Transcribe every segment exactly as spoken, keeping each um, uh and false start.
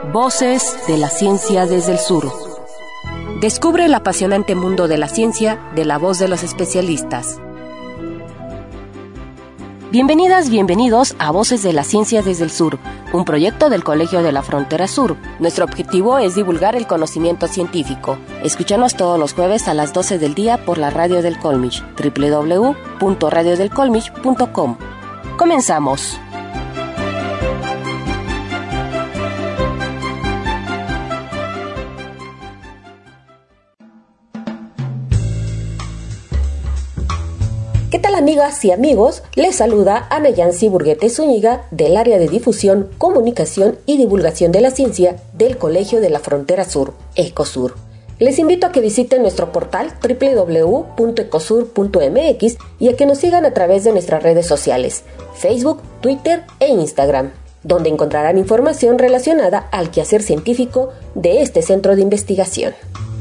Voces de la ciencia desde el sur. Descubre el apasionante mundo de la ciencia de la voz de los especialistas. Bienvenidas, bienvenidos a Voces de la Ciencia desde el Sur, un proyecto del Colegio de la Frontera Sur. Nuestro objetivo es divulgar el conocimiento científico. Escúchanos todos los jueves a las doce del día por la radio del Colmich, doble u doble u doble u punto radio del colmich punto com. Comenzamos. ¿Qué tal, amigas y amigos? Les saluda Ana Yancy Burguete Zúñiga del área de difusión, comunicación y divulgación de la ciencia del Colegio de la Frontera Sur, ECOSUR. Les invito a que visiten nuestro portal doble u doble u doble u punto ecosur punto m x y a que nos sigan a través de nuestras redes sociales, Facebook, Twitter e Instagram, donde encontrarán información relacionada al quehacer científico de este centro de investigación.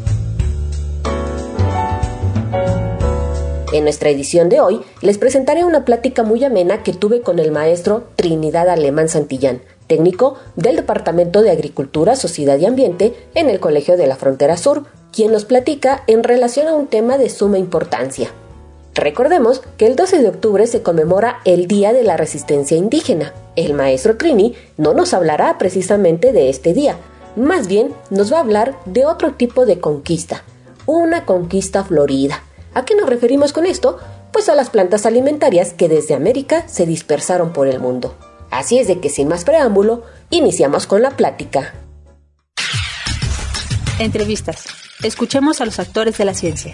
En nuestra edición de hoy, les presentaré una plática muy amena que tuve con el maestro Trinidad Alemán Santillán, técnico del Departamento de Agricultura, Sociedad y Ambiente en el Colegio de la Frontera Sur, quien nos platica en relación a un tema de suma importancia. Recordemos que el doce de octubre se conmemora el Día de la Resistencia Indígena. El maestro Trini no nos hablará precisamente de este día, más bien nos va a hablar de otro tipo de conquista, una conquista florida. ¿A qué nos referimos con esto? Pues a las plantas alimentarias que desde América se dispersaron por el mundo. Así es de que sin más preámbulo, iniciamos con la plática. Entrevistas. Escuchemos a los actores de la ciencia.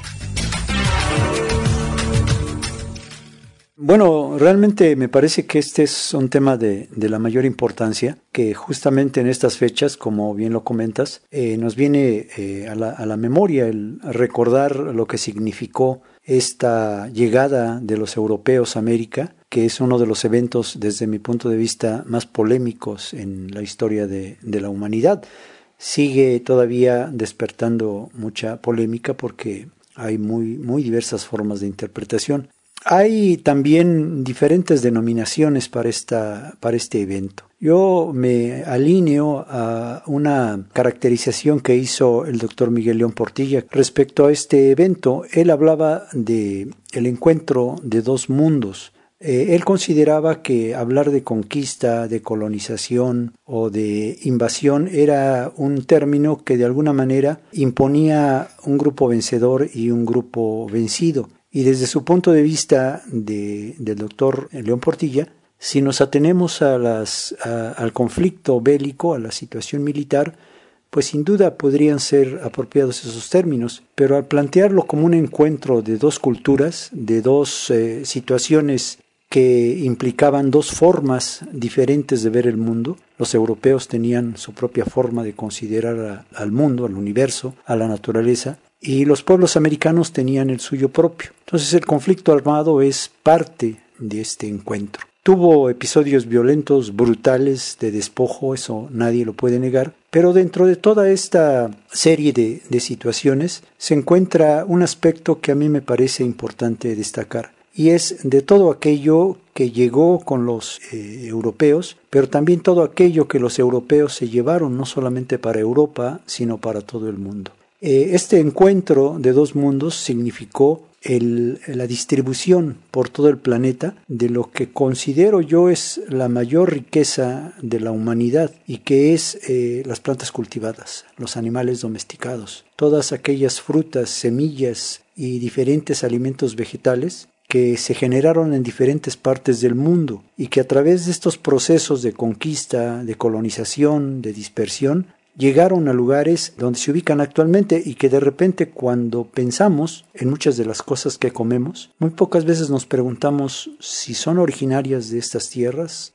Bueno, realmente me parece que este es un tema de, de la mayor importancia, que justamente en estas fechas, como bien lo comentas, eh, nos viene eh, a, la, a la memoria el recordar lo que significó esta llegada de los europeos a América, que es uno de los eventos, desde mi punto de vista, más polémicos en la historia de, de la humanidad. Sigue todavía despertando mucha polémica porque hay muy, muy diversas formas de interpretación. Hay también diferentes denominaciones para, esta, para este evento. Yo me alineo a una caracterización que hizo el doctor Miguel León Portilla respecto a este evento. Él hablaba de el encuentro de dos mundos. Eh, él consideraba que hablar de conquista, de colonización o de invasión era un término que de alguna manera imponía un grupo vencedor y un grupo vencido. Y desde su punto de vista de, del doctor León Portilla, si nos atenemos a las, a, al conflicto bélico, a la situación militar, pues sin duda podrían ser apropiados esos términos, pero al plantearlo como un encuentro de dos culturas, de dos eh, situaciones que implicaban dos formas diferentes de ver el mundo, los europeos tenían su propia forma de considerar a, al mundo, al universo, a la naturaleza, y los pueblos americanos tenían el suyo propio. Entonces el conflicto armado es parte de este encuentro. Tuvo episodios violentos, brutales, de despojo, eso nadie lo puede negar, pero dentro de toda esta serie de, de situaciones se encuentra un aspecto que a mí me parece importante destacar, y es de todo aquello que llegó con los eh, europeos, pero también todo aquello que los europeos se llevaron no solamente para Europa, sino para todo el mundo. Este encuentro de dos mundos significó el, la distribución por todo el planeta de lo que considero yo es la mayor riqueza de la humanidad y que es eh, las plantas cultivadas, los animales domesticados, todas aquellas frutas, semillas y diferentes alimentos vegetales que se generaron en diferentes partes del mundo y que a través de estos procesos de conquista, de colonización, de dispersión, llegaron a lugares donde se ubican actualmente y que de repente cuando pensamos en muchas de las cosas que comemos, muy pocas veces nos preguntamos si son originarias de estas tierras,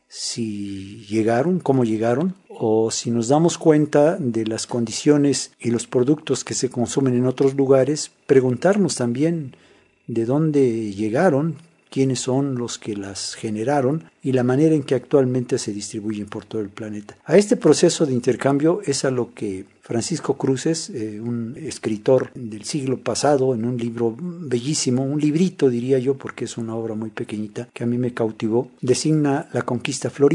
si llegaron, cómo llegaron, o si nos damos cuenta de las condiciones y los productos que se consumen en otros lugares, preguntarnos también de dónde llegaron, quiénes son los que las generaron y la manera en que actualmente se distribuyen por todo el planeta. A este proceso de intercambio es a lo que Francisco Cruces, eh, un escritor del siglo pasado, en un libro bellísimo, un librito diría yo porque es una obra muy pequeñita que a mí me cautivó, designa la conquista florida.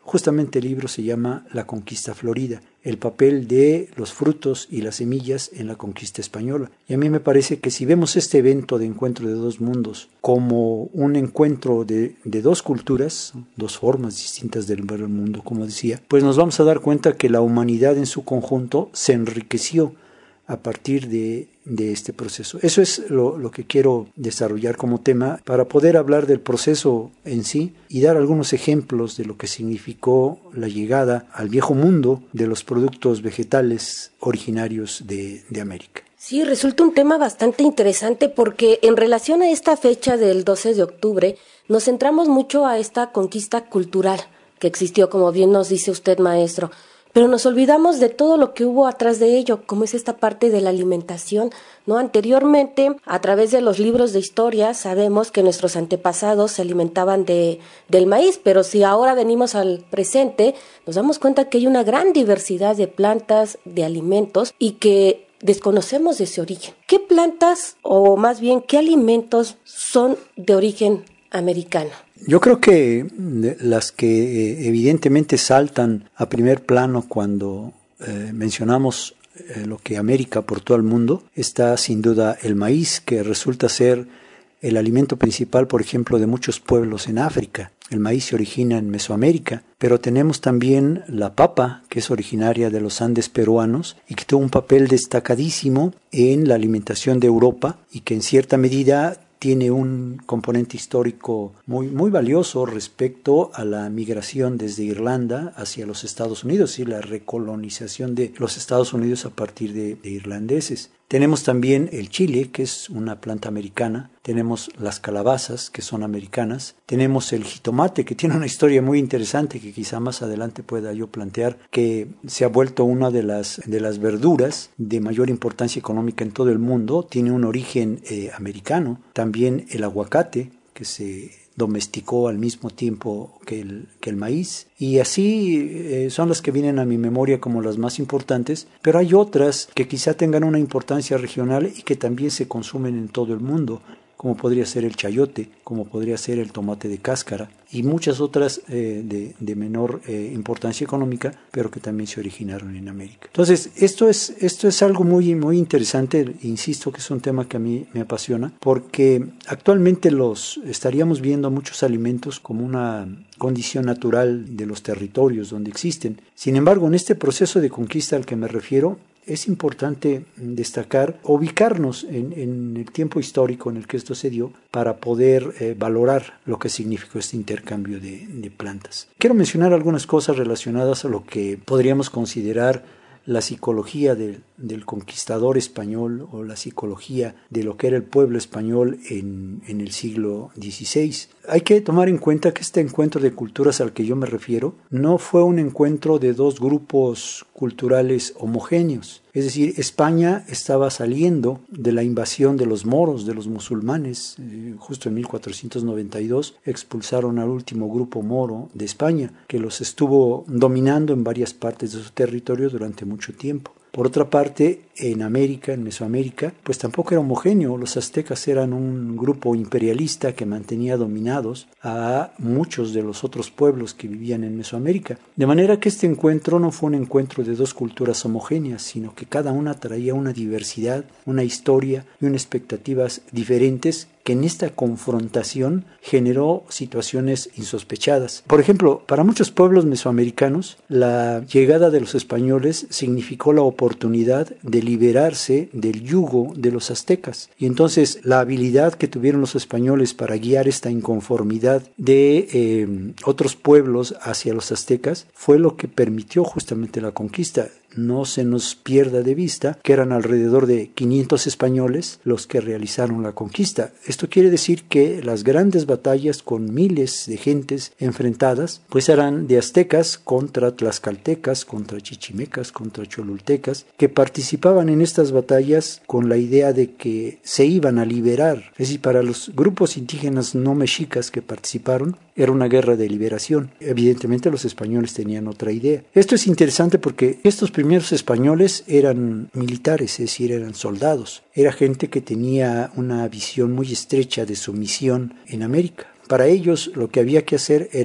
Justamente el libro se llama La Conquista Florida, el papel de los frutos y las semillas en la conquista española. Y a mí me parece que si vemos este evento de encuentro de dos mundos como un encuentro de, de dos culturas, dos formas distintas de ver el mundo, como decía, pues nos vamos a dar cuenta que la humanidad en su conjunto se enriqueció a partir de, de este proceso. Eso es lo, lo que quiero desarrollar como tema para poder hablar del proceso en sí y dar algunos ejemplos de lo que significó la llegada al viejo mundo de los productos vegetales originarios de, de América. Sí, resulta un tema bastante interesante porque en relación a esta fecha del doce de octubre nos centramos mucho a esta conquista cultural que existió, como bien nos dice usted, maestro. Pero nos olvidamos de todo lo que hubo atrás de ello, como es esta parte de la alimentación, ¿no? Anteriormente, a través de los libros de historia, sabemos que nuestros antepasados se alimentaban de, del maíz, pero si ahora venimos al presente, nos damos cuenta que hay una gran diversidad de plantas, de alimentos, y que desconocemos de ese origen. ¿Qué plantas, o más bien, qué alimentos son de origen americano? Yo creo que las que eh, evidentemente saltan a primer plano cuando eh, mencionamos eh, lo que América aportó al mundo, está sin duda el maíz, que resulta ser el alimento principal, por ejemplo, de muchos pueblos en África. El maíz se origina en Mesoamérica, pero tenemos también la papa, que es originaria de los Andes peruanos y que tuvo un papel destacadísimo en la alimentación de Europa y que en cierta medida tiene un componente histórico muy, muy valioso respecto a la migración desde Irlanda hacia los Estados Unidos y la recolonización de los Estados Unidos a partir de, de irlandeses. Tenemos también el chile, que es una planta americana. Tenemos las calabazas, que son americanas. Tenemos el jitomate, que tiene una historia muy interesante que quizá más adelante pueda yo plantear, que se ha vuelto una de las, de las verduras de mayor importancia económica en todo el mundo. Tiene un origen eh, americano. También el aguacate, que se domesticó al mismo tiempo que el, que el maíz, y así eh, son las que vienen a mi memoria como las más importantes, pero hay otras que quizá tengan una importancia regional y que también se consumen en todo el mundo, como podría ser el chayote, como podría ser el tomate de cáscara, y muchas otras eh, de, de menor eh, importancia económica, pero que también se originaron en América. Entonces, esto es, esto es algo muy, muy interesante, insisto que es un tema que a mí me apasiona, porque actualmente los estaríamos viendo muchos alimentos como una condición natural de los territorios donde existen. Sin embargo, en este proceso de conquista al que me refiero, es importante destacar, ubicarnos en, en el tiempo histórico en el que esto se dio para poder eh, valorar lo que significó este intercambio de, de plantas. Quiero mencionar algunas cosas relacionadas a lo que podríamos considerar la psicología de, del conquistador español o la psicología de lo que era el pueblo español en, en el siglo dieciséis. Hay que tomar en cuenta que este encuentro de culturas al que yo me refiero no fue un encuentro de dos grupos culturales homogéneos. Es decir, España estaba saliendo de la invasión de los moros, de los musulmanes. Eh, justo en mil cuatrocientos noventa y dos expulsaron al último grupo moro de España, que los estuvo dominando en varias partes de su territorio durante mucho tiempo. Por otra parte, en América, en Mesoamérica, pues tampoco era homogéneo. Los aztecas eran un grupo imperialista que mantenía dominados a muchos de los otros pueblos que vivían en Mesoamérica. De manera que este encuentro no fue un encuentro de dos culturas homogéneas, sino que cada una traía una diversidad, una historia y unas expectativas diferentes que en esta confrontación generó situaciones insospechadas. Por ejemplo, para muchos pueblos mesoamericanos, la llegada de los españoles significó la oportunidad de liberarse del yugo de los aztecas. Y entonces la habilidad que tuvieron los españoles para guiar esta inconformidad de eh, otros pueblos hacia los aztecas fue lo que permitió justamente la conquista. No se nos pierda de vista que eran alrededor de quinientos españoles los que realizaron la conquista. Esto quiere decir que las grandes batallas con miles de gentes enfrentadas, pues eran de aztecas contra tlaxcaltecas, contra chichimecas, contra cholultecas, que participaban en estas batallas con la idea de que se iban a liberar. Es decir, para los grupos indígenas no mexicas que participaron, era una guerra de liberación. Evidentemente los españoles tenían otra idea. Esto es interesante porque estos primeros españoles eran militares, es decir, eran soldados. Era gente que tenía una visión muy estrecha de su misión en América. Para ellos lo que había que hacer era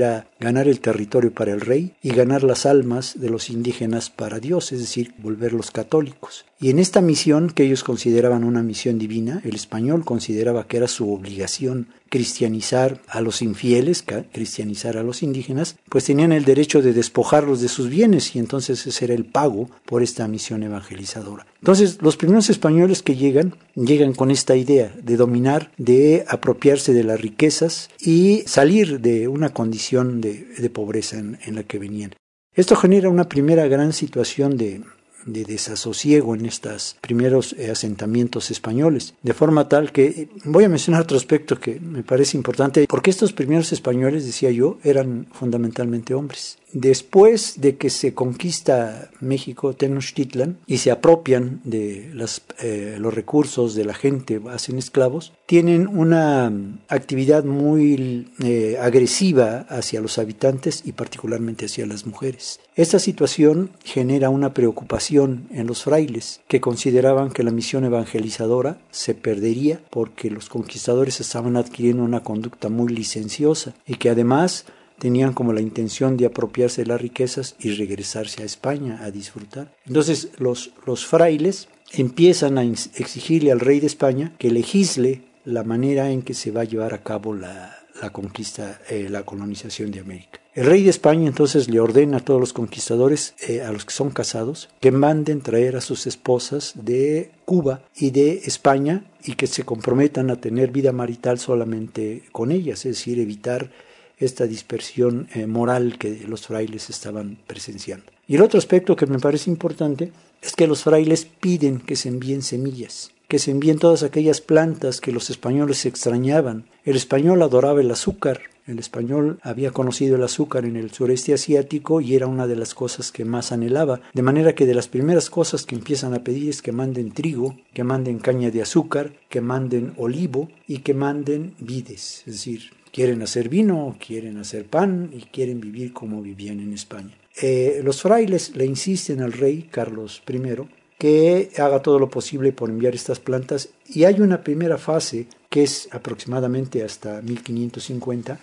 ganar el territorio para el rey y ganar las almas de los indígenas para Dios, es decir, volverlos católicos. Y en esta misión, que ellos consideraban una misión divina, el español consideraba que era su obligación cristianizar a los infieles, cristianizar a los indígenas, pues tenían el derecho de despojarlos de sus bienes, y entonces ese era el pago por esta misión evangelizadora. Entonces, los primeros españoles que llegan, llegan con esta idea de dominar, de apropiarse de las riquezas y salir de una condición de, de pobreza en, en la que venían. Esto genera una primera gran situación de de desasosiego en estos primeros eh, asentamientos españoles, de forma tal que voy a mencionar otro aspecto que me parece importante, porque estos primeros españoles, decía yo, eran fundamentalmente hombres. Después de que se conquista México, Tenochtitlan, y se apropian de las, eh, los recursos de la gente, hacen esclavos, tienen una actividad muy eh, agresiva hacia los habitantes y particularmente hacia las mujeres. Esta situación genera una preocupación en los frailes, que consideraban que la misión evangelizadora se perdería porque los conquistadores estaban adquiriendo una conducta muy licenciosa y que además tenían como la intención de apropiarse de las riquezas y regresarse a España a disfrutar. Entonces los, los frailes empiezan a exigirle al rey de España que legisle la manera en que se va a llevar a cabo la, la conquista, eh, la colonización de América. El rey de España entonces le ordena a todos los conquistadores, eh, a los que son casados, que manden traer a sus esposas de Cuba y de España y que se comprometan a tener vida marital solamente con ellas, es decir, evitar esta dispersión eh, moral que los frailes estaban presenciando. Y el otro aspecto que me parece importante es que los frailes piden que se envíen semillas, que se envíen todas aquellas plantas que los españoles extrañaban. El español adoraba el azúcar, el español había conocido el azúcar en el sureste asiático y era una de las cosas que más anhelaba, de manera que de las primeras cosas que empiezan a pedir es que manden trigo, que manden caña de azúcar, que manden olivo y que manden vides, es decir, quieren hacer vino, quieren hacer pan y quieren vivir como vivían en España. Eh, los frailes le insisten al rey Carlos primero que haga todo lo posible por enviar estas plantas y hay una primera fase que es aproximadamente hasta mil quinientos cincuenta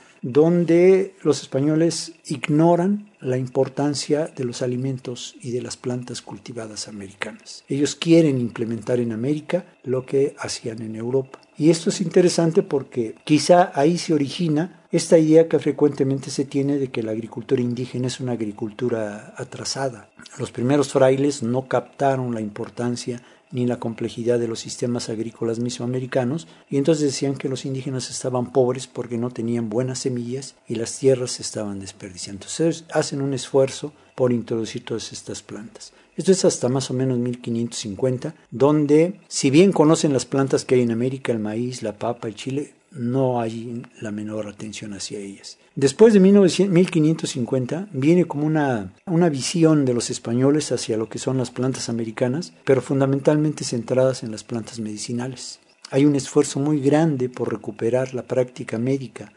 donde los españoles ignoran la importancia de los alimentos y de las plantas cultivadas americanas. Ellos quieren implementar en América lo que hacían en Europa. Y esto es interesante porque quizá ahí se origina esta idea que frecuentemente se tiene de que la agricultura indígena es una agricultura atrasada. Los primeros frailes no captaron la importancia ni la complejidad de los sistemas agrícolas mesoamericanos, y entonces decían que los indígenas estaban pobres porque no tenían buenas semillas y las tierras se estaban desperdiciando. Entonces hacen un esfuerzo por introducir todas estas plantas. Esto es hasta más o menos mil quinientos cincuenta, donde si bien conocen las plantas que hay en América, el maíz, la papa, el chile, no hay la menor atención hacia ellas. Después de mil quinientos cincuenta viene como una, una visión de los españoles hacia lo que son las plantas americanas, pero fundamentalmente centradas en las plantas medicinales. Hay un esfuerzo muy grande por recuperar la práctica médica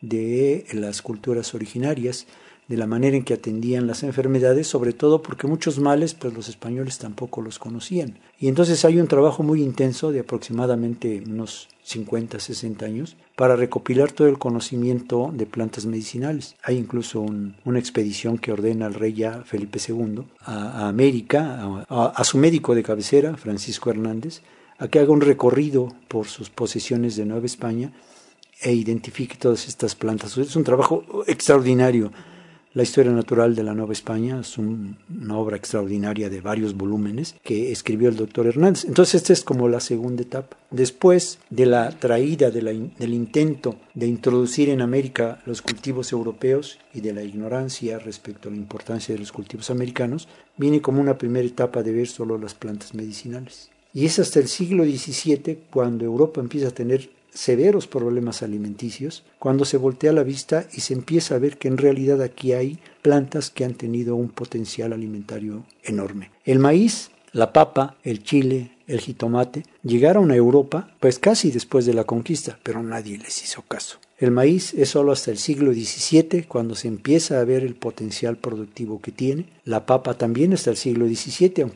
de las culturas originarias, de la manera en que atendían las enfermedades, sobre todo porque muchos males pues los españoles tampoco los conocían. Y entonces hay un trabajo muy intenso de aproximadamente unos cincuenta, sesenta años para recopilar todo el conocimiento de plantas medicinales. Hay incluso un, una expedición que ordena al rey ya Felipe segundo a, a América, a, a, a su médico de cabecera, Francisco Hernández, a que haga un recorrido por sus posesiones de Nueva España e identifique todas estas plantas. Es un trabajo extraordinario. La historia natural de la Nueva España es un, una obra extraordinaria de varios volúmenes que escribió el doctor Hernández. Entonces esta es como la segunda etapa. Después de la traída, de la, del intento de introducir en América los cultivos europeos y de la ignorancia respecto a la importancia de los cultivos americanos, viene como una primera etapa de ver solo las plantas medicinales. Y es hasta el siglo diecisiete cuando Europa empieza a tener severos problemas alimenticios, cuando se voltea la vista y se empieza a ver que en realidad aquí hay plantas que han tenido un potencial alimentario enorme. El maíz, la papa, el chile, el jitomate llegaron a Europa pues casi después de la conquista, pero nadie les hizo caso. El maíz es solo hasta el siglo diecisiete cuando se empieza a ver el potencial productivo que tiene. La papa también hasta el siglo diecisiete, aunque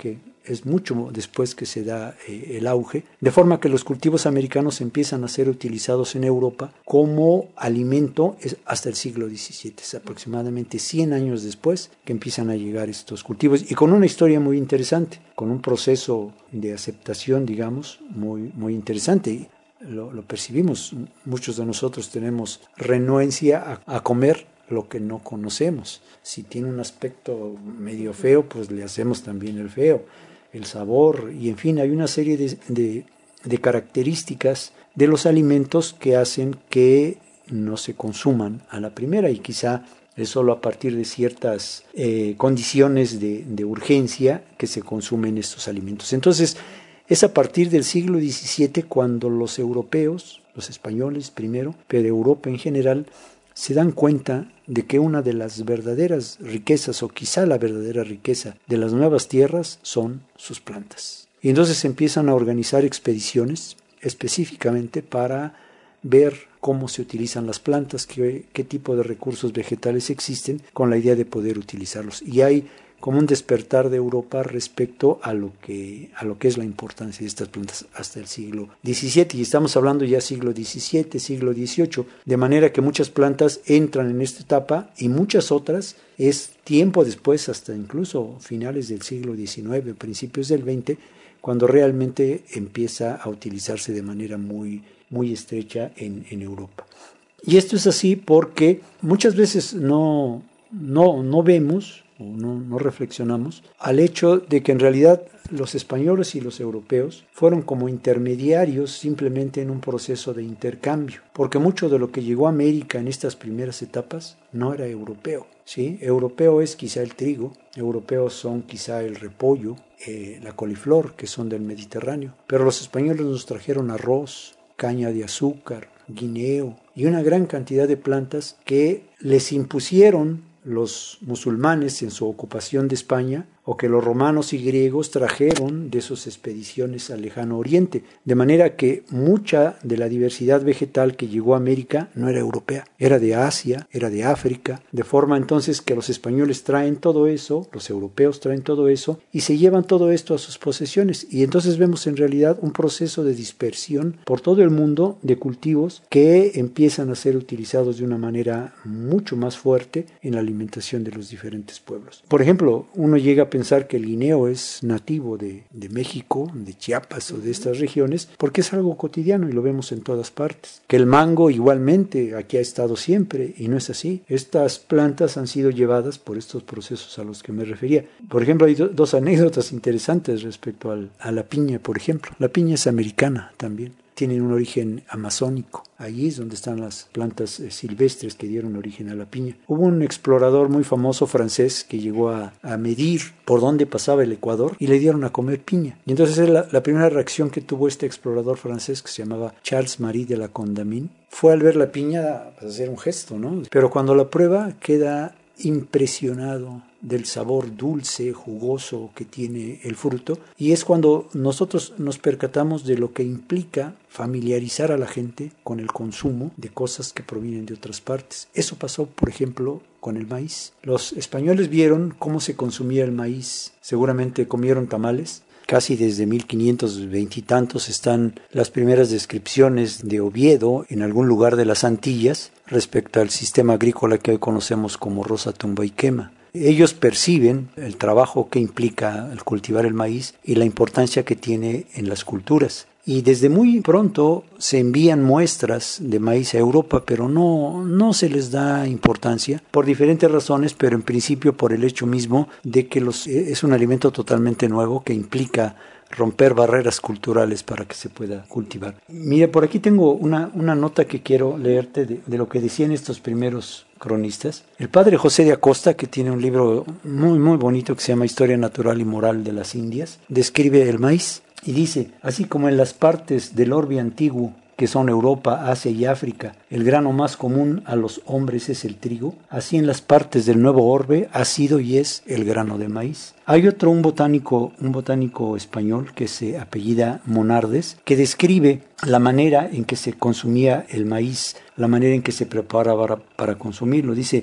es mucho después que se da eh, el auge, de forma que los cultivos americanos empiezan a ser utilizados en Europa como alimento hasta el siglo diecisiete, es aproximadamente cien años después que empiezan a llegar estos cultivos, y con una historia muy interesante, con un proceso de aceptación, digamos, muy, muy interesante. Lo, lo percibimos, muchos de nosotros tenemos renuencia a, a comer lo que no conocemos. Si tiene un aspecto medio feo, pues le hacemos también el feo, el sabor, y en fin, hay una serie de, de, de características de los alimentos que hacen que no se consuman a la primera, y quizá es solo a partir de ciertas eh, condiciones de, de urgencia que se consumen estos alimentos. Entonces, es a partir del siglo diecisiete cuando los europeos, los españoles primero, pero Europa en general, se dan cuenta de que una de las verdaderas riquezas, o quizá la verdadera riqueza de las nuevas tierras, son sus plantas. Y entonces empiezan a organizar expediciones específicamente para ver cómo se utilizan las plantas, qué, qué tipo de recursos vegetales existen, con la idea de poder utilizarlos. Y hay como un despertar de Europa respecto a lo que a lo que es la importancia de estas plantas hasta el siglo diecisiete, y estamos hablando ya siglo diecisiete, siglo dieciocho, de manera que muchas plantas entran en esta etapa y muchas otras es tiempo después, hasta incluso finales del siglo diecinueve, principios del veinte, cuando realmente empieza a utilizarse de manera muy, muy estrecha en, en Europa. Y esto es así porque muchas veces no, no, no vemos, No, no reflexionamos al hecho de que en realidad los españoles y los europeos fueron como intermediarios simplemente en un proceso de intercambio, porque mucho de lo que llegó a América en estas primeras etapas no era europeo, ¿sí? Europeo es quizá el trigo, europeos son quizá el repollo, eh, la coliflor, que son del Mediterráneo, pero los españoles nos trajeron arroz, caña de azúcar, guineo y una gran cantidad de plantas que les impusieron los musulmanes en su ocupación de España, o que los romanos y griegos trajeron de sus expediciones al lejano oriente, de manera que mucha de la diversidad vegetal que llegó a América no era europea, era de Asia, era de África, de forma entonces que los españoles traen todo eso, los europeos traen todo eso, y se llevan todo esto a sus posesiones, y entonces vemos en realidad un proceso de dispersión por todo el mundo de cultivos que empiezan a ser utilizados de una manera mucho más fuerte en la alimentación de los diferentes pueblos. Por ejemplo, uno llega a pensar que el guineo es nativo de, de México, de Chiapas o de estas regiones, porque es algo cotidiano y lo vemos en todas partes. Que el mango igualmente aquí ha estado siempre, y no es así. Estas plantas han sido llevadas por estos procesos a los que me refería. Por ejemplo, hay do, dos anécdotas interesantes respecto al, a la piña, por ejemplo. La piña es americana también. Tienen un origen amazónico. Allí es donde están las plantas eh, silvestres que dieron origen a la piña. Hubo un explorador muy famoso francés que llegó a, a medir por dónde pasaba el Ecuador y le dieron a comer piña. Y entonces la, la primera reacción que tuvo este explorador francés, que se llamaba Charles Marie de la Condamine, fue al ver la piña pues, hacer un gesto, ¿no? Pero cuando la prueba queda impresionado del sabor dulce, jugoso que tiene el fruto, y es cuando nosotros nos percatamos de lo que implica familiarizar a la gente con el consumo de cosas que provienen de otras partes. Eso pasó, por ejemplo, con el maíz. Los españoles vieron cómo se consumía el maíz, seguramente comieron tamales. Casi desde mil quinientos veinte y tantos están las primeras descripciones de Oviedo en algún lugar de las Antillas respecto al sistema agrícola que hoy conocemos como roza, tumba y quema. Ellos perciben el trabajo que implica el cultivar el maíz y la importancia que tiene en las culturas. Y desde muy pronto se envían muestras de maíz a Europa, pero no, no se les da importancia por diferentes razones, pero en principio por el hecho mismo de que los, es un alimento totalmente nuevo que implica romper barreras culturales para que se pueda cultivar. Mira, por aquí tengo una, una nota que quiero leerte de, de lo que decían estos primeros cronistas. El padre José de Acosta, que tiene un libro muy, muy bonito que se llama Historia Natural y Moral de las Indias, describe el maíz y dice, así como en las partes del orbe antiguo, que son Europa, Asia y África, el grano más común a los hombres es el trigo, así en las partes del nuevo orbe ha sido y es el grano de maíz. Hay otro, un botánico, un botánico español que se apellida Monardes, que describe la manera en que se consumía el maíz, la manera en que se preparaba para, para consumirlo. Dice,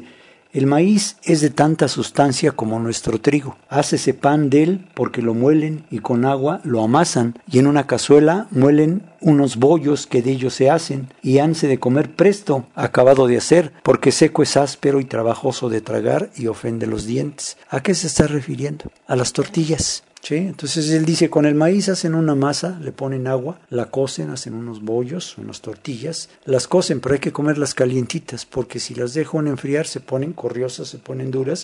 El maíz es de tanta sustancia como nuestro trigo. Hácese pan de él porque lo muelen y con agua lo amasan y en una cazuela muelen unos bollos que de ellos se hacen y hanse de comer presto, acabado de hacer, porque seco es áspero y trabajoso de tragar y ofende los dientes. ¿A qué se está refiriendo? A las tortillas. ¿Sí? Entonces él dice, con el maíz hacen una masa, le ponen agua, la cocen, hacen unos bollos, unas tortillas, las cocen, pero hay que comerlas calientitas, porque si las dejan enfriar se ponen corriosas, se ponen duras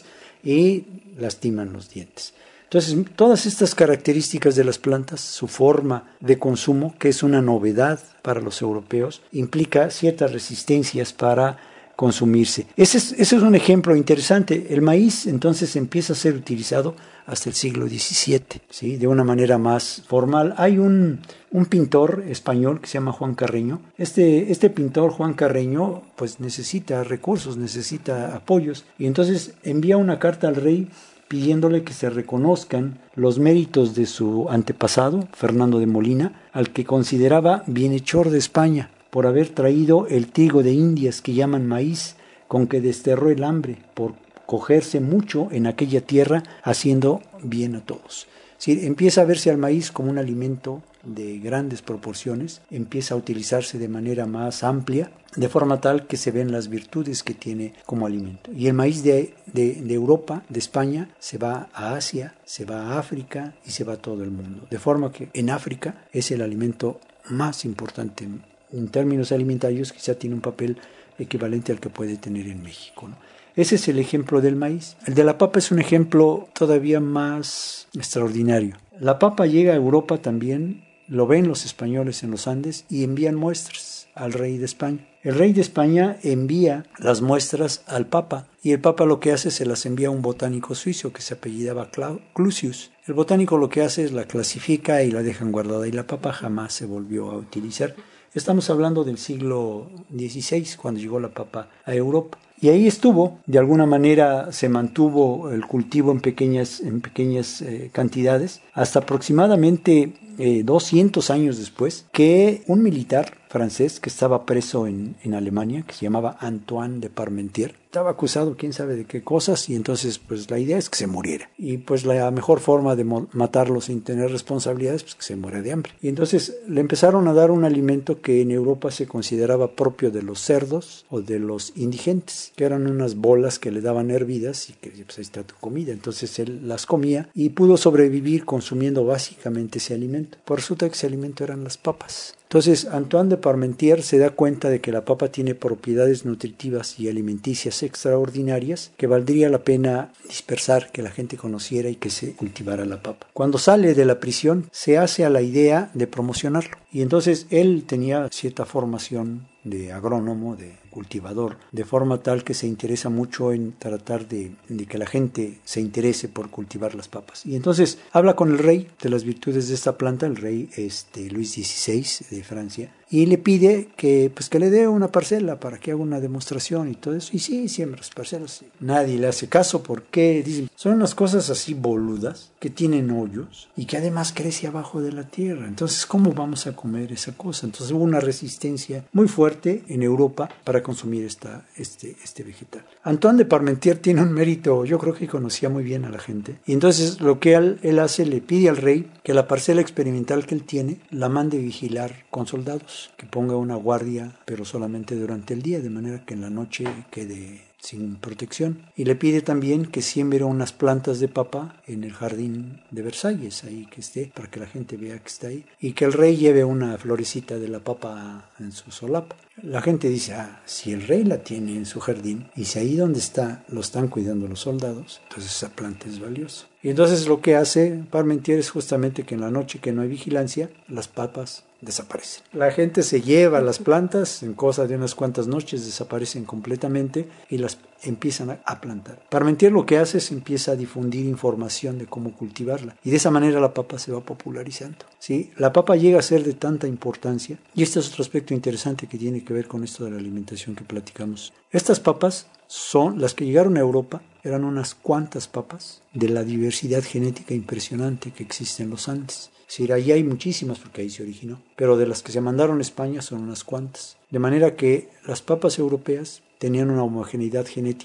y lastiman los dientes. Entonces, todas estas características de las plantas, su forma de consumo, que es una novedad para los europeos, implica ciertas resistencias para consumirse. Ese es, ese es un ejemplo interesante. El maíz entonces empieza a ser utilizado hasta el siglo diecisiete, ¿sí? De una manera más formal. Hay un, un pintor español que se llama Juan Carreño. Este, este pintor, Juan Carreño, pues necesita recursos, necesita apoyos, y entonces envía una carta al rey pidiéndole que se reconozcan los méritos de su antepasado, Fernando de Molina, al que consideraba bienhechor de España, por haber traído el trigo de Indias que llaman maíz, con que desterró el hambre, por cogerse mucho en aquella tierra, haciendo bien a todos. Sí, empieza a verse al maíz como un alimento de grandes proporciones, empieza a utilizarse de manera más amplia, de forma tal que se ven las virtudes que tiene como alimento. Y el maíz de, de, de Europa, de España, se va a Asia, se va a África y se va a todo el mundo. De forma que en África es el alimento más importante. En términos alimentarios quizá tiene un papel equivalente al que puede tener en México, ¿no? Ese es el ejemplo del maíz. El de la papa es un ejemplo todavía más extraordinario. La papa llega a Europa también, lo ven los españoles en los Andes y envían muestras al rey de España. El rey de España envía las muestras al papa y el papa lo que hace es se las envía a un botánico suizo que se apellidaba Clusius. El botánico lo que hace es la clasifica y la dejan guardada y la papa jamás se volvió a utilizar. Estamos hablando del siglo dieciséis, cuando llegó la papa a Europa. Y ahí estuvo, de alguna manera se mantuvo el cultivo en pequeñas, en pequeñas eh, cantidades, hasta aproximadamente eh, doscientos años después, que un militar francés que estaba preso en, en Alemania, que se llamaba Antoine de Parmentier, estaba acusado quién sabe de qué cosas, y entonces pues la idea es que se muriera. Y pues la mejor forma de matarlo sin tener responsabilidades, pues que se muera de hambre. Y entonces le empezaron a dar un alimento que en Europa se consideraba propio de los cerdos o de los indigentes, que eran unas bolas que le daban hervidas y que pues ahí está tu comida. Entonces él las comía y pudo sobrevivir consumiendo básicamente ese alimento. Pues resulta que ese alimento eran las papas. Entonces Antoine de Parmentier se da cuenta de que la papa tiene propiedades nutritivas y alimenticias extraordinarias que valdría la pena dispersar, que la gente conociera y que se cultivara la papa. Cuando sale de la prisión se hace a la idea de promocionarlo y entonces él tenía cierta formación de agrónomo, de cultivador, de forma tal que se interesa mucho en tratar de, de que la gente se interese por cultivar las papas. Y entonces habla con el rey de las virtudes de esta planta, el rey este, Luis dieciséis de Francia, y le pide que, pues, que le dé una parcela para que haga una demostración y todo eso. Y sí, siembra las parcelas. Nadie le hace caso porque dicen, son unas cosas así boludas que tienen hoyos y que además crece abajo de la tierra. Entonces, ¿cómo vamos a comer esa cosa? Entonces hubo una resistencia muy fuerte en Europa para consumir esta, este, este vegetal. Antoine de Parmentier tiene un mérito, yo creo que conocía muy bien a la gente. Y entonces lo que él, él hace, le pide al rey que la parcela experimental que él tiene la mande vigilar con soldados, que ponga una guardia, pero solamente durante el día, de manera que en la noche quede sin protección. Y le pide también que siembre unas plantas de papa en el jardín de Versalles, ahí que esté, para que la gente vea que está ahí, y que el rey lleve una florecita de la papa en su solapa. La gente dice, ah, si el rey la tiene en su jardín, y si ahí donde está lo están cuidando los soldados, entonces esa planta es valiosa. Y entonces lo que hace Parmentier es justamente que en la noche que no hay vigilancia, las papas desaparecen. La gente se lleva las plantas, en cosa de unas cuantas noches desaparecen completamente y las empiezan a, a plantar. Parmentier lo que hace es empieza a difundir información de cómo cultivarla y de esa manera la papa se va popularizando, ¿sí? La papa llega a ser de tanta importancia y este es otro aspecto interesante que tiene que ver con esto de la alimentación que platicamos. Estas papas son las que llegaron a Europa, eran unas cuantas papas de la diversidad genética impresionante que existe en los Andes. Es decir, ahí hay muchísimas porque ahí se originó, pero de las que se mandaron a España son unas cuantas. De manera que las papas europeas tenían una homogeneidad genética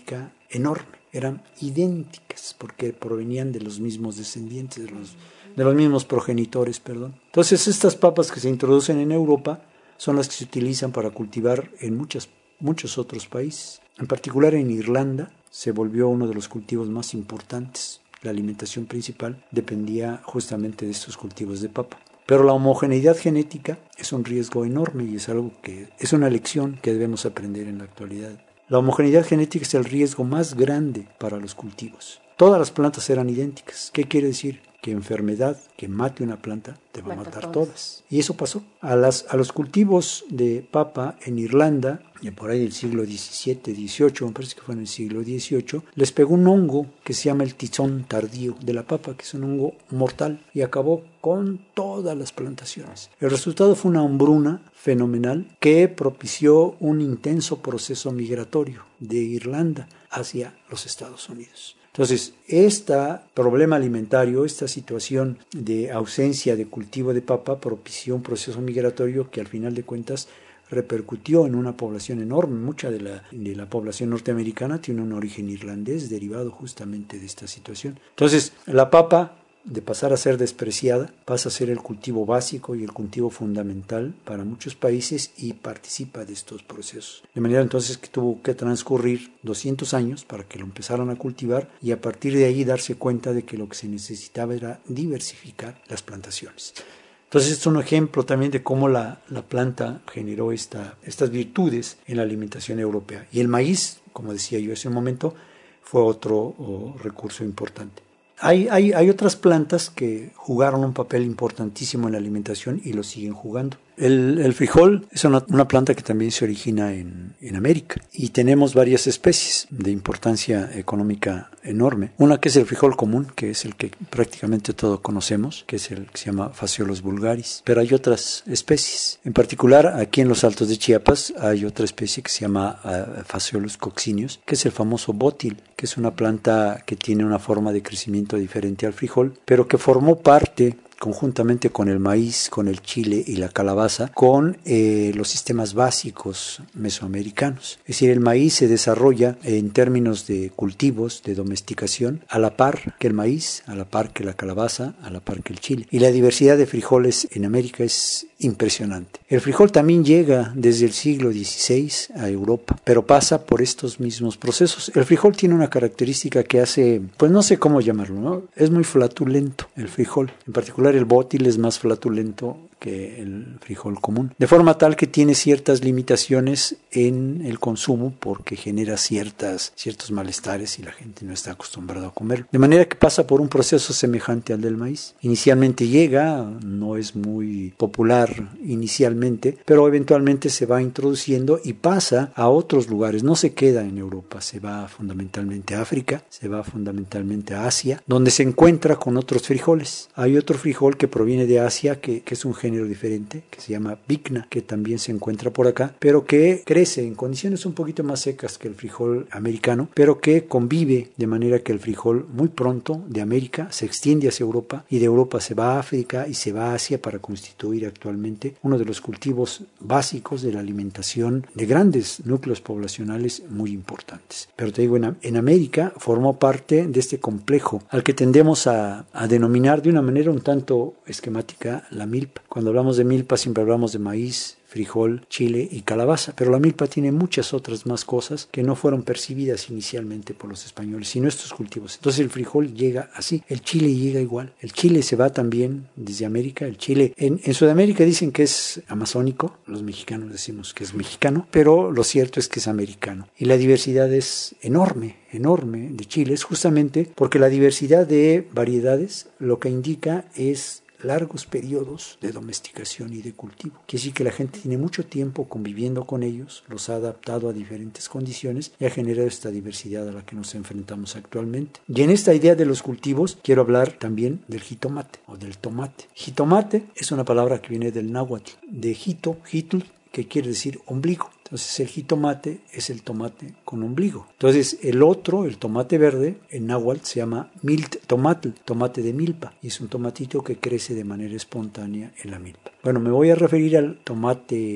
enorme, eran idénticas porque provenían de los mismos descendientes, de los, de los mismos progenitores, perdón. Entonces estas papas que se introducen en Europa son las que se utilizan para cultivar en muchas, muchos otros países. En particular en Irlanda se volvió uno de los cultivos más importantes. La alimentación principal dependía justamente de estos cultivos de papa. Pero la homogeneidad genética es un riesgo enorme y es algo que es una lección que debemos aprender en la actualidad. La homogeneidad genética es el riesgo más grande para los cultivos. Todas las plantas eran idénticas. ¿Qué quiere decir? Que enfermedad que mate una planta te va a matar todas. Y eso pasó. A, las, a los cultivos de papa en Irlanda, y por ahí del siglo diecisiete, dieciocho, me parece que fue en el siglo dieciocho, les pegó un hongo que se llama el tizón tardío de la papa, que es un hongo mortal, y acabó con todas las plantaciones. El resultado fue una hambruna fenomenal que propició un intenso proceso migratorio de Irlanda hacia los Estados Unidos. Entonces, este problema alimentario, esta situación de ausencia de cultivo de papa propició un proceso migratorio que al final de cuentas repercutió en una población enorme. Mucha de la, de la población norteamericana tiene un origen irlandés derivado justamente de esta situación. Entonces, la papa, de pasar a ser despreciada, pasa a ser el cultivo básico y el cultivo fundamental para muchos países y participa de estos procesos. De manera entonces que tuvo que transcurrir doscientos años para que lo empezaran a cultivar y a partir de ahí darse cuenta de que lo que se necesitaba era diversificar las plantaciones. Entonces es un ejemplo también de cómo la, la planta generó esta, estas virtudes en la alimentación europea. Y el maíz, como decía yo hace un momento, fue otro oh, recurso importante. Hay, hay, hay otras plantas que jugaron un papel importantísimo en la alimentación y lo siguen jugando. El, el frijol es una, una planta que también se origina en, en América y tenemos varias especies de importancia económica enorme. Una que es el frijol común, que es el que prácticamente todos conocemos, que es el que se llama Phaseolus vulgaris, pero hay otras especies. En particular, aquí en los Altos de Chiapas hay otra especie que se llama uh, Phaseolus coccineus, que es el famoso bótil, que es una planta que tiene una forma de crecimiento diferente al frijol, pero que formó parte conjuntamente con el maíz, con el chile y la calabaza, con eh, los sistemas básicos mesoamericanos. Es decir, el maíz se desarrolla en términos de cultivos, de domesticación, a la par que el maíz, a la par que la calabaza, a la par que el chile. Y la diversidad de frijoles en América es impresionante. El frijol también llega desde el siglo dieciséis a Europa, pero pasa por estos mismos procesos. El frijol tiene una característica que hace, pues no sé cómo llamarlo, ¿no? Es muy flatulento el frijol. En particular el bótil es más flatulento que el frijol común, de forma tal que tiene ciertas limitaciones en el consumo porque genera ciertas, ciertos malestares y la gente no está acostumbrada a comerlo. De manera que pasa por un proceso semejante al del maíz. Inicialmente llega, no es muy popular inicialmente, pero eventualmente se va introduciendo y pasa a otros lugares. No se queda en Europa, se va fundamentalmente a África, se va fundamentalmente a Asia, donde se encuentra con otros frijoles. Hay otro frijol que proviene de Asia que, que es un género diferente, que se llama Vicna, que también se encuentra por acá, pero que crece en condiciones un poquito más secas que el frijol americano, pero que convive de manera que el frijol muy pronto de América se extiende hacia Europa y de Europa se va a África y se va a Asia para constituir actualmente uno de los cultivos básicos de la alimentación de grandes núcleos poblacionales muy importantes. Pero te digo, en, en América formó parte de este complejo al que tendemos a, a denominar de una manera un tanto esquemática la milpa. Cuando hablamos de milpa siempre hablamos de maíz, frijol, chile y calabaza, pero la milpa tiene muchas otras más cosas que no fueron percibidas inicialmente por los españoles, sino estos cultivos. Entonces el frijol llega así, el chile llega igual. El chile se va también desde América, el chile en, en Sudamérica dicen que es amazónico, los mexicanos decimos que es mexicano, pero lo cierto es que es americano. Y la diversidad es enorme, enorme de chiles, justamente porque la diversidad de variedades lo que indica es largos periodos de domesticación y de cultivo. Quiere decir que la gente tiene mucho tiempo conviviendo con ellos, los ha adaptado a diferentes condiciones y ha generado esta diversidad a la que nos enfrentamos actualmente. Y en esta idea de los cultivos quiero hablar también del jitomate o del tomate. Jitomate es una palabra que viene del náhuatl, de jito, jitl, que quiere decir ombligo. Entonces el jitomate es el tomate con ombligo. Entonces el otro, el tomate verde, en náhuatl se llama milt tomatl, tomate de milpa, y es un tomatito que crece de manera espontánea en la milpa. Bueno, me voy a referir al tomate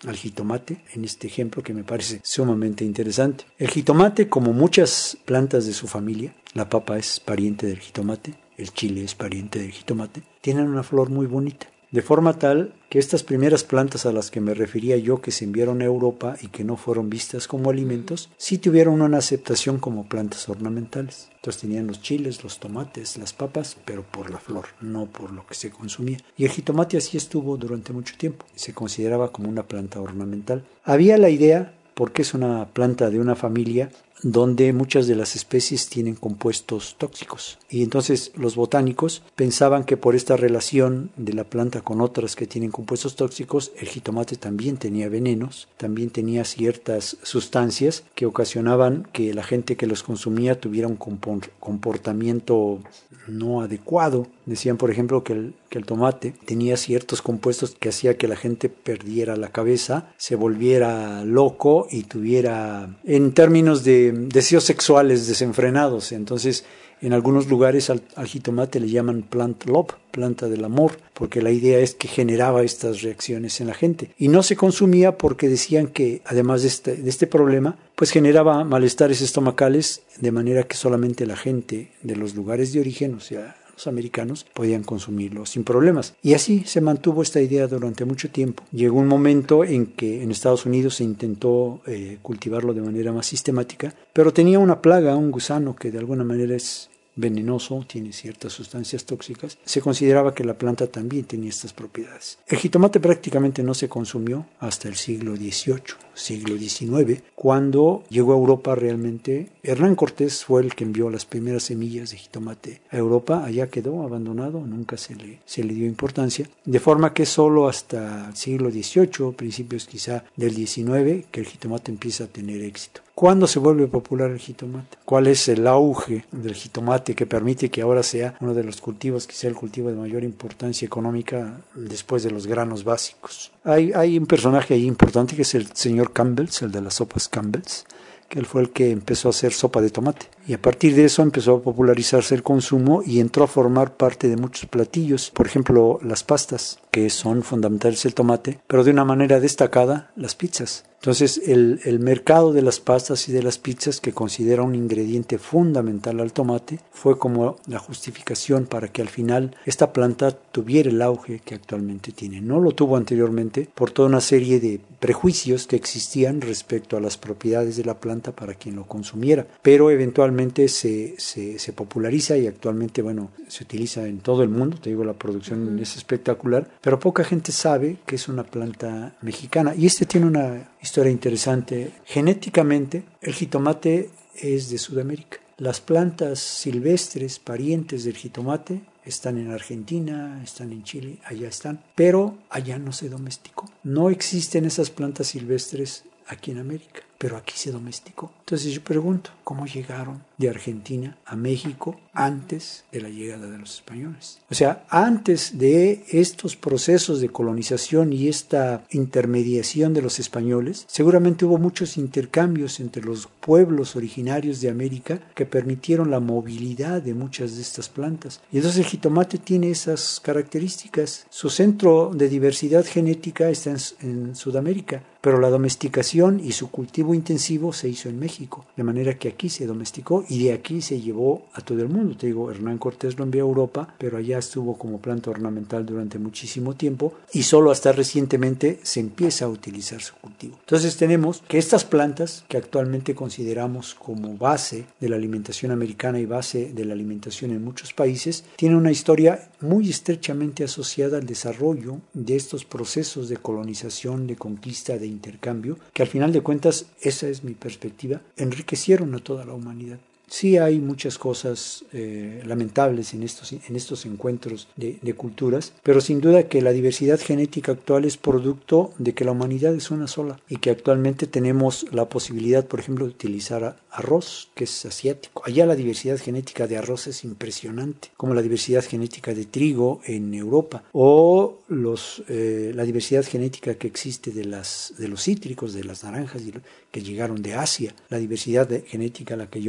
al jitomate en este ejemplo que me parece sumamente interesante. El jitomate, como muchas plantas de su familia, la papa es pariente del jitomate, el chile es pariente del jitomate, tienen una flor muy bonita. De forma tal que estas primeras plantas a las que me refería yo, que se enviaron a Europa y que no fueron vistas como alimentos, sí tuvieron una aceptación como plantas ornamentales. Entonces tenían los chiles, los tomates, las papas, pero por la flor, no por lo que se consumía. Y el jitomate así estuvo durante mucho tiempo. Se consideraba como una planta ornamental. Había la idea, porque es una planta de una familia, donde muchas de las especies tienen compuestos tóxicos. Y entonces los botánicos pensaban que por esta relación de la planta con otras que tienen compuestos tóxicos, el jitomate también tenía venenos, también tenía ciertas sustancias que ocasionaban que la gente que los consumía tuviera un comportamiento no adecuado. Decían, por ejemplo, que el, que el tomate tenía ciertos compuestos que hacía que la gente perdiera la cabeza, se volviera loco y tuviera, en términos de deseos sexuales desenfrenados. Entonces, en algunos lugares al, al jitomate le llaman plant love, planta del amor, porque la idea es que generaba estas reacciones en la gente. Y no se consumía porque decían que, además de este, de este problema, pues generaba malestares estomacales, de manera que solamente la gente de los lugares de origen, o sea, los americanos, podían consumirlo sin problemas. Y así se mantuvo esta idea durante mucho tiempo. Llegó un momento en que en Estados Unidos se intentó eh, cultivarlo de manera más sistemática, pero tenía una plaga, un gusano que de alguna manera es venenoso, tiene ciertas sustancias tóxicas. Se consideraba que la planta también tenía estas propiedades. El jitomate prácticamente no se consumió hasta el siglo dieciocho, siglo diecinueve, cuando llegó a Europa realmente. Hernán Cortés fue el que envió las primeras semillas de jitomate a Europa. Allá quedó abandonado, nunca se le, se le dio importancia, de forma que solo hasta el siglo dieciocho, principios quizá del diecinueve, que el jitomate empieza a tener éxito. ¿Cuándo se vuelve popular el jitomate? ¿Cuál es el auge del jitomate que permite que ahora sea uno de los cultivos, quizá el cultivo de mayor importancia económica después de los granos básicos? Hay, hay un personaje ahí importante que es el señor Campbell's, el de las sopas Campbell's, que él fue el que empezó a hacer sopa de tomate. Y a partir de eso empezó a popularizarse el consumo y entró a formar parte de muchos platillos. Por ejemplo, las pastas, que son fundamentales el tomate, pero de una manera destacada las pizzas. Entonces, el, el mercado de las pastas y de las pizzas, que considera un ingrediente fundamental al tomate, fue como la justificación para que al final esta planta tuviera el auge que actualmente tiene. No lo tuvo anteriormente por toda una serie de prejuicios que existían respecto a las propiedades de la planta para quien lo consumiera, pero eventualmente se, se, se populariza y actualmente, bueno, se utiliza en todo el mundo. Te digo, la producción es espectacular, pero poca gente sabe que es una planta mexicana. Y este tiene una historia interesante. Genéticamente, el jitomate es de Sudamérica. Las plantas silvestres parientes del jitomate están en Argentina, están en Chile, allá están, pero allá no se domesticó. No existen esas plantas silvestres aquí en América, pero aquí se domesticó. Entonces yo pregunto, ¿cómo llegaron de Argentina a México antes de la llegada de los españoles? O sea, antes de estos procesos de colonización y esta intermediación de los españoles, seguramente hubo muchos intercambios entre los pueblos originarios de América que permitieron la movilidad de muchas de estas plantas. Y entonces el jitomate tiene esas características. Su centro de diversidad genética está en, en Sudamérica, pero la domesticación y su cultivo intensivo se hizo en México, de manera que aquí se domesticó y de aquí se llevó a todo el mundo. Te digo, Hernán Cortés lo envió a Europa, pero allá estuvo como planta ornamental durante muchísimo tiempo y solo hasta recientemente se empieza a utilizar su cultivo. Entonces tenemos que estas plantas, que actualmente consideramos como base de la alimentación americana y base de la alimentación en muchos países, tienen una historia muy estrechamente asociada al desarrollo de estos procesos de colonización, de conquista, de intercambio, que al final de cuentas, esa es mi perspectiva, enriquecieron a toda la humanidad. Sí hay muchas cosas eh, lamentables en estos, en estos encuentros de, de culturas, pero sin duda que la diversidad genética actual es producto de que la humanidad es una sola y que actualmente tenemos la posibilidad, por ejemplo, de utilizar arroz, que es asiático. Allá la diversidad genética de arroz es impresionante, como la diversidad genética de trigo en Europa, o los, eh, la diversidad genética que existe de, las, de los cítricos, de las naranjas, que llegaron de Asia, la diversidad de, genética a la que yo me refería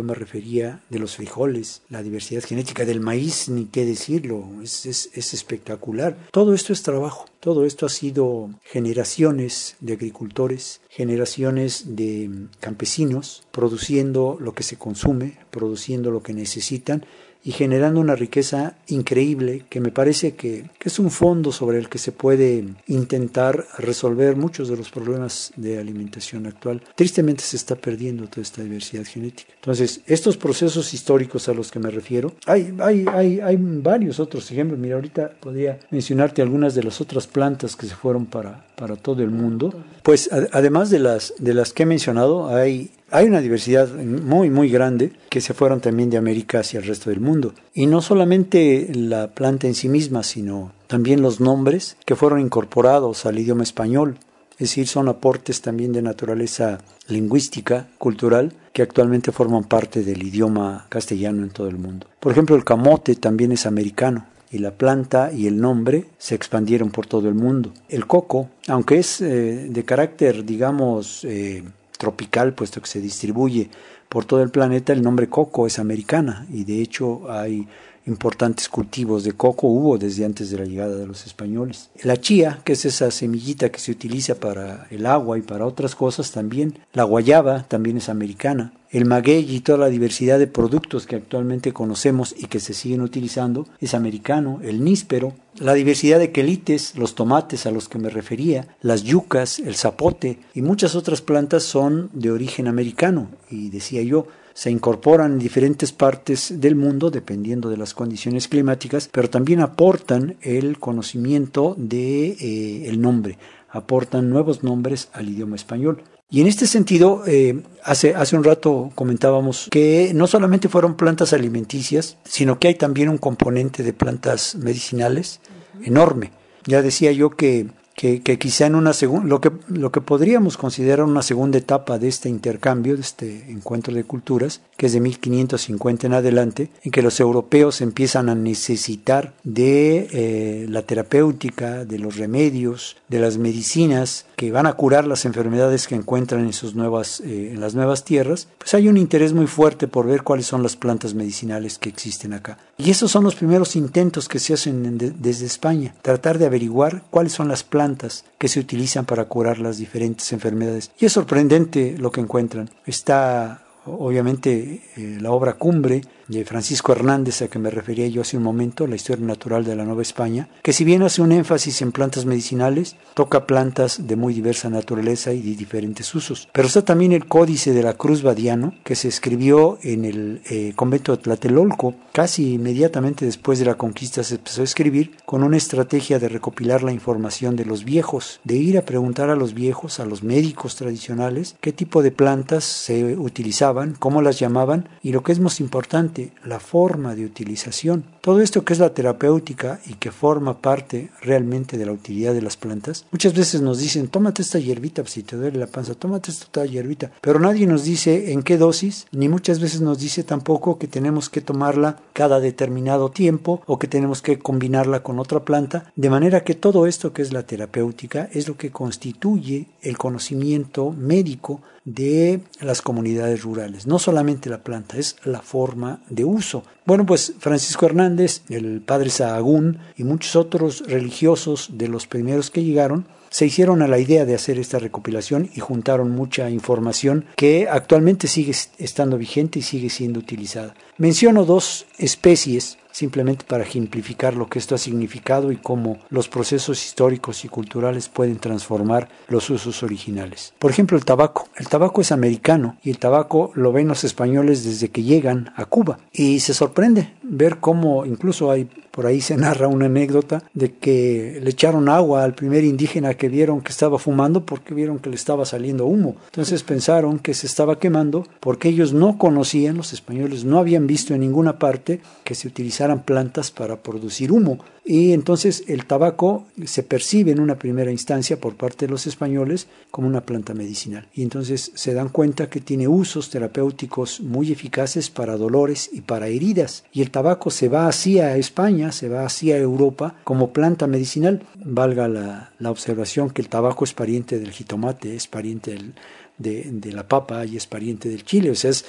refería, de los frijoles, la diversidad genética del maíz, ni qué decirlo, es, es, es espectacular. Todo esto es trabajo, todo esto ha sido generaciones de agricultores, generaciones de campesinos, produciendo lo que se consume, produciendo lo que necesitan, y generando una riqueza increíble que me parece que, que es un fondo sobre el que se puede intentar resolver muchos de los problemas de alimentación actual. Tristemente se está perdiendo toda esta diversidad genética. Entonces, estos procesos históricos a los que me refiero, hay, hay, hay, hay varios otros ejemplos. Mira, ahorita podría mencionarte algunas de las otras plantas que se fueron para, para todo el mundo. Pues a, además de las, de las que he mencionado, hay... Hay una diversidad muy, muy grande que se fueron también de América hacia el resto del mundo. Y no solamente la planta en sí misma, sino también los nombres que fueron incorporados al idioma español. Es decir, son aportes también de naturaleza lingüística, cultural, que actualmente forman parte del idioma castellano en todo el mundo. Por ejemplo, el camote también es americano. Y la planta y el nombre se expandieron por todo el mundo. El coco, aunque es eh, de carácter, digamos, eh, tropical, puesto que se distribuye por todo el planeta, el nombre coco es americana y de hecho hay importantes cultivos de coco, hubo desde antes de la llegada de los españoles. La chía, que es esa semillita que se utiliza para el agua y para otras cosas también. La guayaba también es americana. El maguey y toda la diversidad de productos que actualmente conocemos y que se siguen utilizando es americano. El níspero, la diversidad de quelites, los tomates a los que me refería, las yucas, el zapote y muchas otras plantas son de origen americano. Y decía yo, se incorporan en diferentes partes del mundo dependiendo de las condiciones climáticas, pero también aportan el conocimiento de eh, el nombre, aportan nuevos nombres al idioma español. Y en este sentido, eh, hace, hace un rato comentábamos que no solamente fueron plantas alimenticias, sino que hay también un componente de plantas medicinales enorme. Ya decía yo que Que, que quizá en una segunda, lo que, lo que podríamos considerar una segunda etapa de este intercambio, de este encuentro de culturas, que es de mil quinientos cincuenta en adelante, en que los europeos empiezan a necesitar de eh, la terapéutica, de los remedios, de las medicinas que van a curar las enfermedades que encuentran en sus nuevas, eh, en las nuevas tierras, pues hay un interés muy fuerte por ver cuáles son las plantas medicinales que existen acá. Y esos son los primeros intentos que se hacen de, desde España, tratar de averiguar cuáles son las plantas que se utilizan para curar las diferentes enfermedades. Y es sorprendente lo que encuentran. Está obviamente eh, la obra cumbre de Francisco Hernández, a que me refería yo hace un momento, La historia natural de la Nueva España, que si bien hace un énfasis en plantas medicinales, toca plantas de muy diversa naturaleza y de diferentes usos. Pero está también el Códice de la Cruz Badiano, que se escribió en el eh, convento de Tlatelolco, casi inmediatamente después de la conquista se empezó a escribir, con una estrategia de recopilar la información de los viejos, de ir a preguntar a los viejos, a los médicos tradicionales, qué tipo de plantas se utilizaban, cómo las llamaban, y lo que es más importante, la forma de utilización. Todo esto que es la terapéutica y que forma parte realmente de la utilidad de las plantas, muchas veces nos dicen, tómate esta hierbita si te duele la panza, tómate esta hierbita, pero nadie nos dice en qué dosis, ni muchas veces nos dice tampoco que tenemos que tomarla cada determinado tiempo o que tenemos que combinarla con otra planta, de manera que todo esto que es la terapéutica es lo que constituye el conocimiento médico de las comunidades rurales. No solamente la planta, es la forma de uso. Bueno, pues Francisco Hernández, el padre Sahagún y muchos otros religiosos de los primeros que llegaron se hicieron a la idea de hacer esta recopilación y juntaron mucha información que actualmente sigue estando vigente y sigue siendo utilizada. Menciono dos especies simplemente para ejemplificar lo que esto ha significado y cómo los procesos históricos y culturales pueden transformar los usos originales. Por ejemplo, el tabaco. El tabaco es americano y el tabaco lo ven los españoles desde que llegan a Cuba. Y se sorprende ver cómo incluso hay, por ahí se narra una anécdota de que le echaron agua al primer indígena que vieron que estaba fumando porque vieron que le estaba saliendo humo. Entonces pensaron que se estaba quemando porque ellos no conocían, los españoles no habían visto en ninguna parte que se utilizaran plantas para producir humo. Y entonces el tabaco se percibe en una primera instancia por parte de los españoles como una planta medicinal. Y entonces se dan cuenta que tiene usos terapéuticos muy eficaces para dolores y para heridas. Y el tabaco se va hacia España, se va hacia Europa como planta medicinal. Valga la, la observación que el tabaco es pariente del jitomate, es pariente del, de, de la papa y es pariente del chile. O sea, es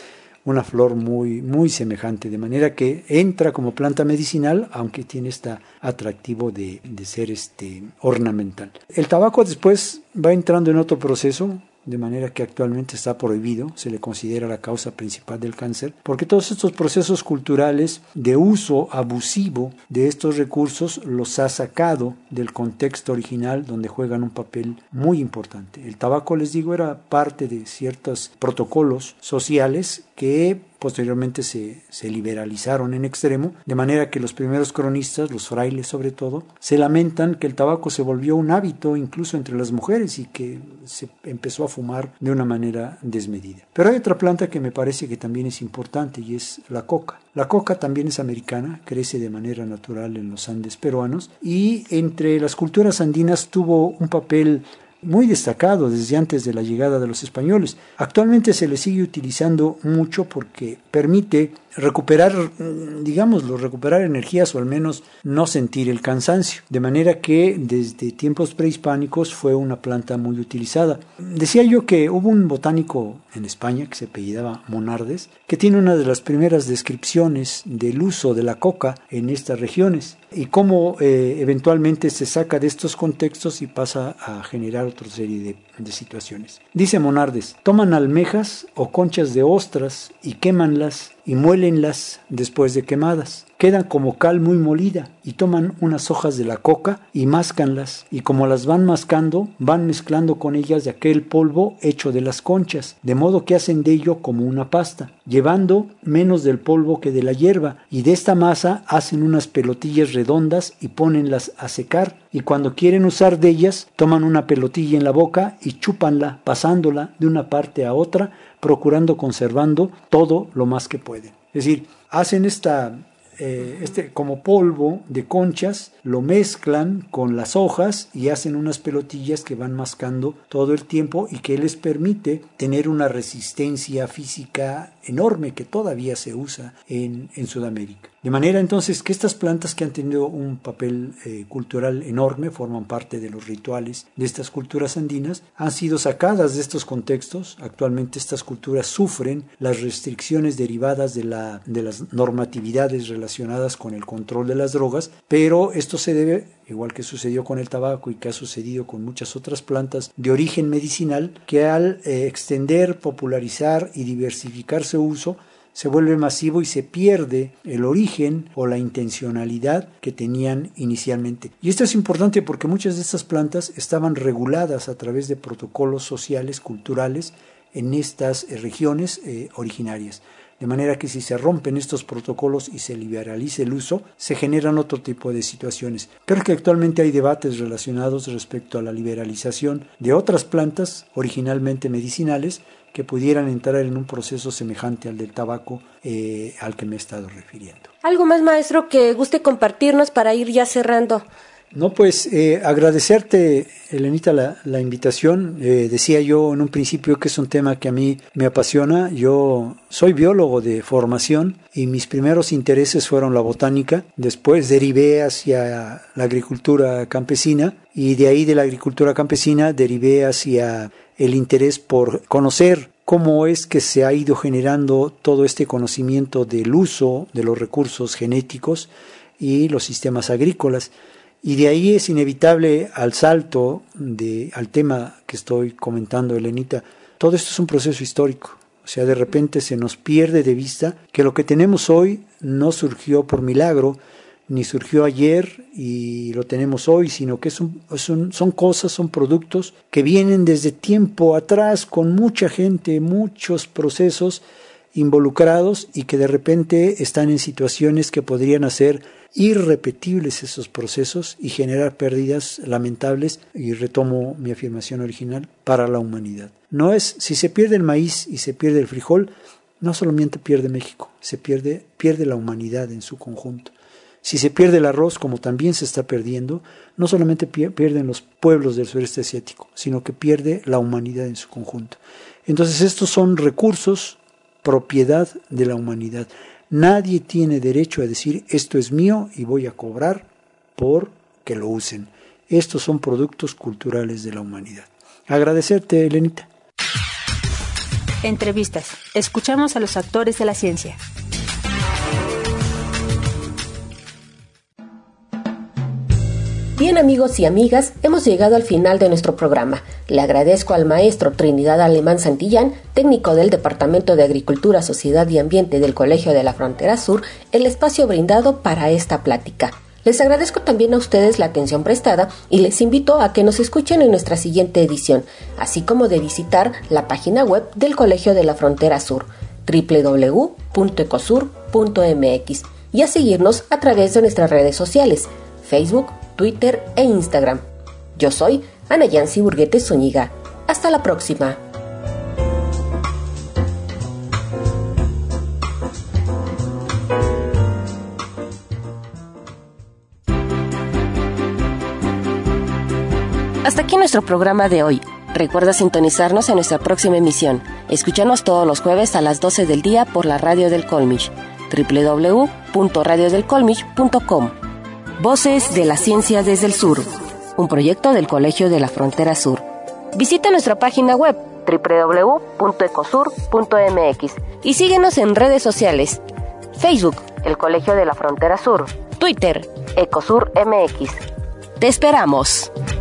una flor muy, muy semejante, de manera que entra como planta medicinal, aunque tiene este atractivo de, de ser este, ornamental. El tabaco después va entrando en otro proceso, de manera que actualmente está prohibido, se le considera la causa principal del cáncer, porque todos estos procesos culturales de uso abusivo de estos recursos los ha sacado del contexto original, donde juegan un papel muy importante. El tabaco, les digo, era parte de ciertos protocolos sociales que posteriormente se, se liberalizaron en extremo, de manera que los primeros cronistas, los frailes sobre todo, se lamentan que el tabaco se volvió un hábito incluso entre las mujeres y que se empezó a fumar de una manera desmedida. Pero hay otra planta que me parece que también es importante y es la coca. La coca también es americana, crece de manera natural en los Andes peruanos y entre las culturas andinas tuvo un papel muy destacado desde antes de la llegada de los españoles. Actualmente se le sigue utilizando mucho porque permite recuperar, digámoslo, recuperar energías o al menos no sentir el cansancio. De manera que desde tiempos prehispánicos fue una planta muy utilizada. Decía yo que hubo un botánico en España que se apellidaba Monardes, que tiene una de las primeras descripciones del uso de la coca en estas regiones y cómo eh, eventualmente se saca de estos contextos y pasa a generar otra serie de, de situaciones. Dice Monardes: toman almejas o conchas de ostras y quémanlas y muélenlas después de quemadas. Quedan como cal muy molida y toman unas hojas de la coca y máscanlas, y como las van mascando, van mezclando con ellas de aquel polvo hecho de las conchas, de modo que hacen de ello como una pasta, llevando menos del polvo que de la hierba, y de esta masa hacen unas pelotillas redondas y pónenlas a secar, y cuando quieren usar de ellas, toman una pelotilla en la boca y chúpanla, pasándola de una parte a otra, procurando conservando todo lo más que pueden. Es decir, hacen esta Eh, este como polvo de conchas, lo mezclan con las hojas y hacen unas pelotillas que van mascando todo el tiempo y que les permite tener una resistencia física enorme que todavía se usa en, en Sudamérica. De manera entonces que estas plantas, que han tenido un papel eh, cultural enorme, forman parte de los rituales de estas culturas andinas, han sido sacadas de estos contextos. Actualmente estas culturas sufren las restricciones derivadas de, la, de las normatividades relacionadas con el control de las drogas, pero esto se debe, igual que sucedió con el tabaco y que ha sucedido con muchas otras plantas de origen medicinal, que al eh, extender, popularizar y diversificar su uso, se vuelve masivo y se pierde el origen o la intencionalidad que tenían inicialmente. Y esto es importante porque muchas de estas plantas estaban reguladas a través de protocolos sociales, culturales, en estas eh, regiones eh, originarias. De manera que si se rompen estos protocolos y se liberaliza el uso, se generan otro tipo de situaciones. Creo que actualmente hay debates relacionados respecto a la liberalización de otras plantas originalmente medicinales que pudieran entrar en un proceso semejante al del tabaco eh, al que me he estado refiriendo. ¿Algo más, maestro, que guste compartirnos para ir ya cerrando? No, pues eh, agradecerte, Elenita, la, la invitación. Eh, decía yo en un principio que es un tema que a mí me apasiona. Yo soy biólogo de formación y mis primeros intereses fueron la botánica. Después derivé hacia la agricultura campesina y de ahí de la agricultura campesina derivé hacia el interés por conocer cómo es que se ha ido generando todo este conocimiento del uso de los recursos genéticos y los sistemas agrícolas. Y de ahí es inevitable al salto de, al tema que estoy comentando, Elenita. Todo esto es un proceso histórico. O sea, de repente se nos pierde de vista que lo que tenemos hoy no surgió por milagro, ni surgió ayer y lo tenemos hoy, sino que es un, es un, son cosas, son productos que vienen desde tiempo atrás con mucha gente, muchos procesos involucrados y que de repente están en situaciones que podrían hacer irrepetibles esos procesos y generar pérdidas lamentables, y retomo mi afirmación original, para la humanidad. No es, si se pierde el maíz y se pierde el frijol, no solamente pierde México, se pierde, pierde la humanidad en su conjunto. Si se pierde el arroz, como también se está perdiendo, no solamente pierden los pueblos del sureste asiático, sino que pierde la humanidad en su conjunto. Entonces estos son recursos, propiedad de la humanidad. Nadie tiene derecho a decir esto es mío y voy a cobrar por que lo usen. Estos son productos culturales de la humanidad. Agradecerte, Elenita. Entrevistas. Escuchamos a los actores de la ciencia. Bien, amigos y amigas, hemos llegado al final de nuestro programa. Le agradezco al maestro Trinidad Alemán Santillán, técnico del Departamento de Agricultura, Sociedad y Ambiente del Colegio de la Frontera Sur, el espacio brindado para esta plática. Les agradezco también a ustedes la atención prestada y les invito a que nos escuchen en nuestra siguiente edición, así como de visitar la página web del Colegio de la Frontera Sur, doble u doble u doble u punto ecosur punto m x, y a seguirnos a través de nuestras redes sociales, Facebook, Twitter e Instagram. Yo soy Ana Yancy Burguete Zúñiga. Hasta la próxima. Hasta aquí nuestro programa de hoy. Recuerda sintonizarnos en nuestra próxima emisión. Escúchanos todos los jueves a las doce del día por la Radio del Colmich, doble u doble u doble u punto radio del colmich punto com. Voces de la Ciencia desde el Sur, un proyecto del Colegio de la Frontera Sur. Visita nuestra página web doble u doble u doble u punto ecosur punto m x y síguenos en redes sociales: Facebook, el Colegio de la Frontera Sur; Twitter, Ecosur M X. ¡Te esperamos!